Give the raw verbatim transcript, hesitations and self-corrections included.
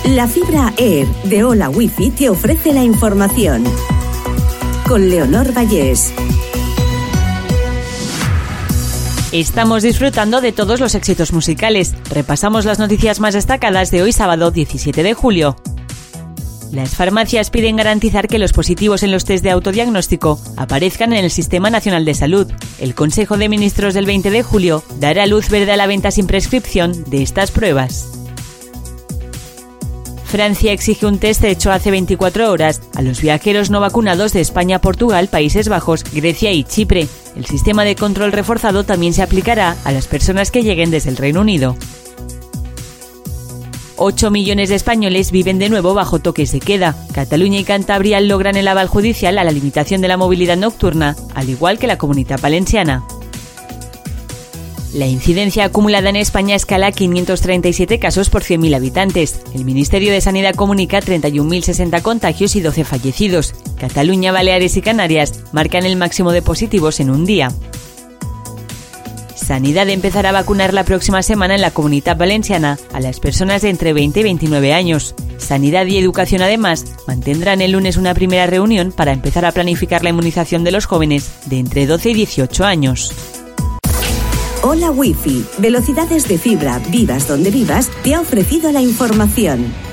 La fibra Air de Hola Wifi te ofrece la información. Con Leonor Vallés. Estamos disfrutando de todos los éxitos musicales. Repasamos las noticias más destacadas de hoy sábado diecisiete de julio. Las farmacias piden garantizar que los positivos en los test de autodiagnóstico aparezcan en el Sistema Nacional de Salud. El Consejo de Ministros del veinte de julio dará luz verde a la venta sin prescripción de estas pruebas. Francia exige un test hecho hace veinticuatro horas a los viajeros no vacunados de España, Portugal, Países Bajos, Grecia y Chipre. El sistema de control reforzado también se aplicará a las personas que lleguen desde el Reino Unido. ocho millones de españoles viven de nuevo bajo toques de queda. Cataluña y Cantabria logran el aval judicial a la limitación de la movilidad nocturna, al igual que la Comunitat Valenciana. La incidencia acumulada en España escala a quinientos treinta y siete casos por cien mil habitantes. El Ministerio de Sanidad comunica treinta y un mil sesenta contagios y doce fallecidos. Cataluña, Baleares y Canarias marcan el máximo de positivos en un día. Sanidad empezará a vacunar la próxima semana en la Comunitat Valenciana a las personas de entre veinte y veintinueve años. Sanidad y Educación, además, mantendrán el lunes una primera reunión para empezar a planificar la inmunización de los jóvenes de entre doce y dieciocho años. Hola Wifi, velocidades de fibra, vivas donde vivas, te ha ofrecido la información.